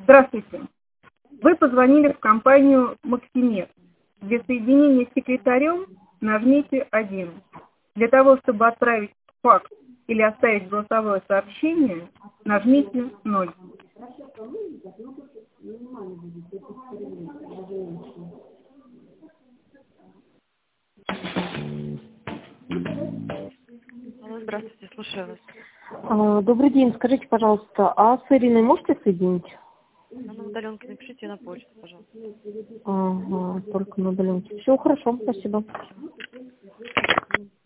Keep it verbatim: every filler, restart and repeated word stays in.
Здравствуйте. Вы позвонили в компанию «Максимед». Для соединения с секретарем нажмите один. Для того, чтобы отправить факс или оставить голосовое сообщение, нажмите ноль. Алло, здравствуйте, слушаю вас. А, Добрый день, скажите, пожалуйста, а с Ириной можете соединить? А на удаленке напишите на почту, пожалуйста. Ага, только на удаленке. Все хорошо, спасибо. Спасибо.